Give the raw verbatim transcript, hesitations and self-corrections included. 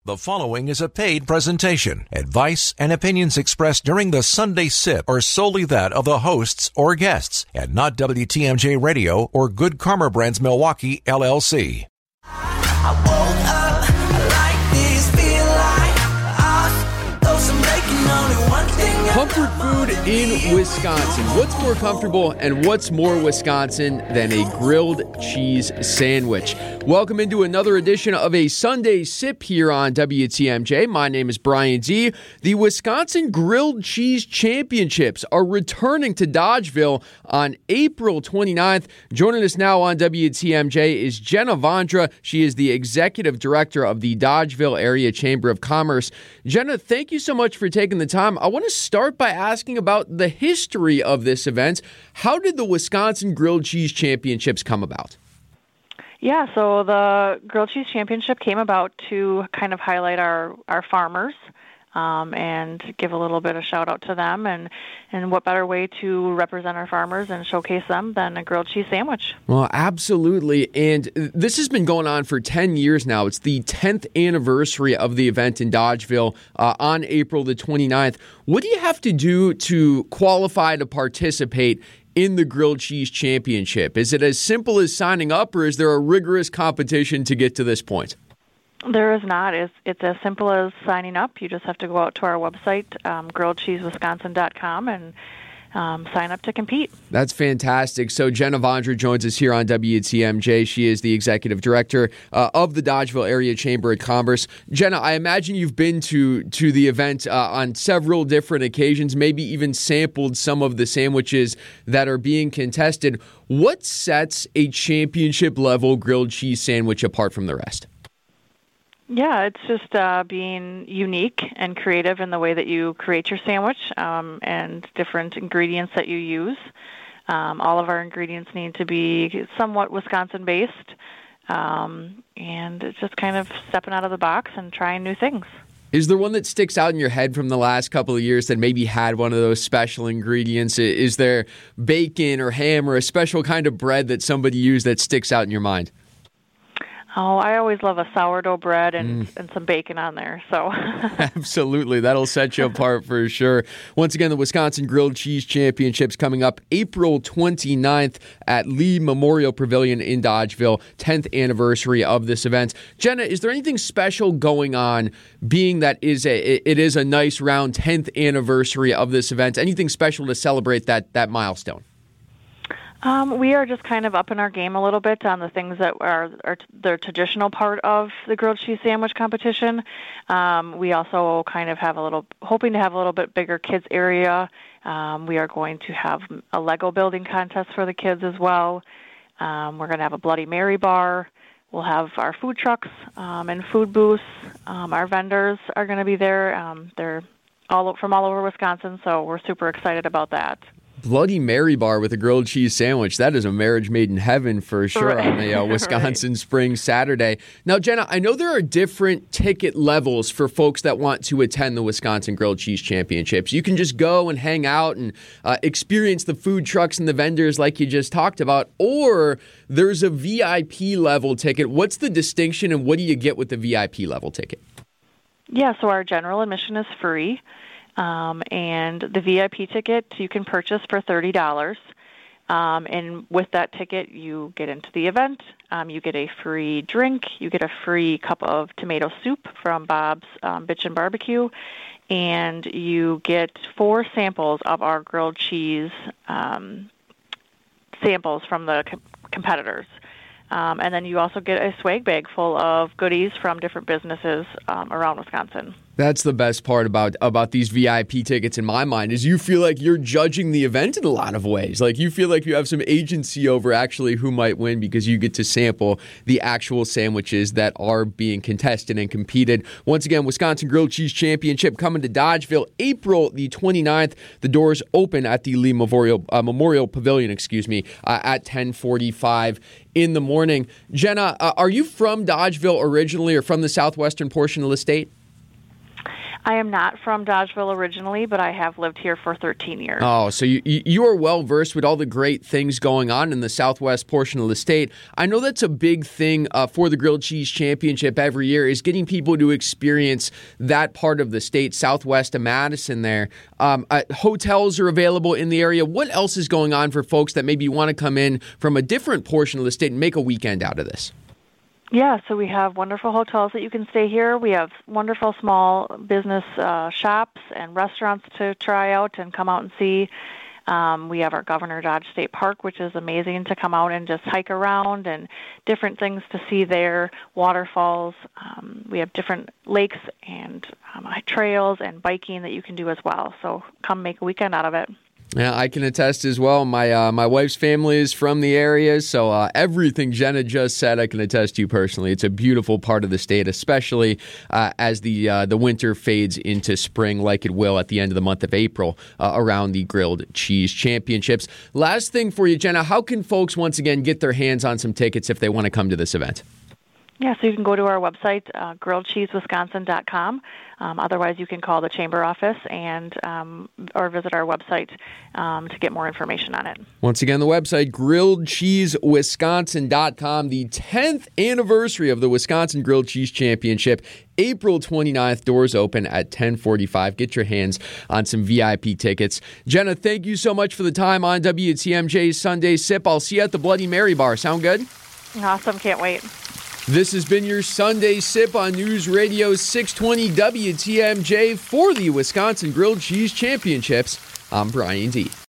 The following is a paid presentation. Advice and opinions expressed during the Sunday Sip are solely that of the hosts or guests, and not W T M J Radio or Good Karma Brands Milwaukee, L L C. I woke up, I like this, feel like I throw some bacon on it, one thing. Comfort food in Wisconsin. What's more comfortable and what's more Wisconsin than a grilled cheese sandwich? Welcome into another edition of a Sunday Sip here on W T M J. My name is Brian Z. The Wisconsin Grilled Cheese Championships are returning to Dodgeville on April twenty-ninth. Joining us now on W T M J is Jenna Vondra. She is the Executive Director of the Dodgeville Area Chamber of Commerce. Jenna, thank you so much for taking the time. I want to start by asking about the history of this event. How did the Wisconsin Grilled Cheese Championships come about? Yeah, so the Grilled Cheese Championship came about to kind of highlight our, our farmers um, and give a little bit of shout out to them. And, and what better way to represent our farmers and showcase them than a grilled cheese sandwich? Well, absolutely. And this has been going on for ten years now. It's the tenth anniversary of the event in Dodgeville uh, on April the twenty-ninth. What do you have to do to qualify to participate in the Grilled Cheese Championship? Is it as simple as signing up, or is there a rigorous competition to get to this point? There is not. It's, it's as simple as signing up. You just have to go out to our website, um, grilled cheese wisconsin dot com, and um, sign up to compete. That's fantastic. So Jenna Vondra joins us here on W T M J. She is the Executive Director uh, of the Dodgeville Area Chamber of Commerce. Jenna, I imagine you've been to, to the event uh, on several different occasions, maybe even sampled some of the sandwiches that are being contested. What sets a championship-level grilled cheese sandwich apart from the rest? Yeah, it's just uh, being unique and creative in the way that you create your sandwich um, and different ingredients that you use. Um, all of our ingredients need to be somewhat Wisconsin-based, um, and it's just kind of stepping out of the box and trying new things. Is there one that sticks out in your head from the last couple of years that maybe had one of those special ingredients? Is there bacon or ham or a special kind of bread that somebody used that sticks out in your mind? Oh, I always love a sourdough bread and, mm. and some bacon on there. So Absolutely. That'll set you apart for sure. Once again, the Wisconsin Grilled Cheese Championships coming up April twenty-ninth at Lee Memorial Pavilion in Dodgeville, tenth anniversary of this event. Jenna, is there anything special going on, being that is a, it is a nice round tenth anniversary of this event? Anything special to celebrate that, that milestone? Um, we are just kind of upping our game a little bit on the things that are, are the traditional part of the grilled cheese sandwich competition. Um, we also kind of have a little, hoping to have a little bit bigger kids area. Um, we are going to have a Lego building contest for the kids as well. Um, we're going to have a Bloody Mary bar. We'll have our food trucks um, and food booths. Um, our vendors are going to be there. Um, they're all from all over Wisconsin, so we're super excited about that. Bloody Mary bar with a grilled cheese sandwich. That is a marriage made in heaven for sure right. on the uh, Wisconsin right. Spring Saturday. Now, Jenna, I know there are different ticket levels for folks that want to attend the Wisconsin Grilled Cheese Championships. You can just go and hang out and uh, experience the food trucks and the vendors like you just talked about, or there's a V I P level ticket. What's the distinction, and what do you get with the V I P level ticket? Yeah, so our general admission is free. Um, and the V I P ticket you can purchase for thirty dollars. Um, and with that ticket, you get into the event. Um, you get a free drink. You get a free cup of tomato soup from Bob's um, Bitchin' Barbecue. And you get four samples of our grilled cheese um, samples from the com- competitors. Um, and then you also get a swag bag full of goodies from different businesses um, around Wisconsin. That's the best part about, about these V I P tickets in my mind, is you feel like you're judging the event in a lot of ways. Like you feel like you have some agency over actually who might win because you get to sample the actual sandwiches that are being contested and competed. Once again, Wisconsin Grilled Cheese Championship coming to Dodgeville April the twenty-ninth. The doors open at the Lee Memorial, uh, Memorial Pavilion, excuse me, uh, at ten forty-five in the morning. Jenna, uh, are you from Dodgeville originally or from the southwestern portion of the state? I am not from Dodgeville originally, but I have lived here for thirteen years. Oh, so you you are well versed with all the great things going on in the southwest portion of the state. I know that's a big thing uh, for the Grilled Cheese Championship every year, is getting people to experience that part of the state, southwest of Madison there. Um, uh, hotels are available in the area. What else is going on for folks that maybe want to come in from a different portion of the state and make a weekend out of this? Yeah, so we have wonderful hotels that you can stay here. We have wonderful small business uh, shops and restaurants to try out and come out and see. Um, we have our Governor Dodge State Park, which is amazing to come out and just hike around, and different things to see there, waterfalls. Um, we have different lakes and um, trails and biking that you can do as well. So come make a weekend out of it. Yeah, I can attest as well. My uh, my wife's family is from the area, so uh, everything Jenna just said, I can attest to personally. It's a beautiful part of the state, especially uh, as the uh, the winter fades into spring, like it will at the end of the month of April uh, around the Grilled Cheese Championships. Last thing for you, Jenna, how can folks once again get their hands on some tickets if they want to come to this event? Yeah, so you can go to our website, uh, grilled cheese wisconsin dot com. Um, otherwise, you can call the chamber office and um, or visit our website um, to get more information on it. Once again, the website, grilled cheese wisconsin dot com. The tenth anniversary of the Wisconsin Grilled Cheese Championship, April twenty-ninth. Doors open at ten forty-five. Get your hands on some V I P tickets. Jenna, thank you so much for the time on W T M J's Sunday Sip. I'll see you at the Bloody Mary Bar. Sound good? Awesome. Can't wait. This has been your Sunday Sip on News Radio six twenty W T M J for the Wisconsin Grilled Cheese Championships. I'm Brian D.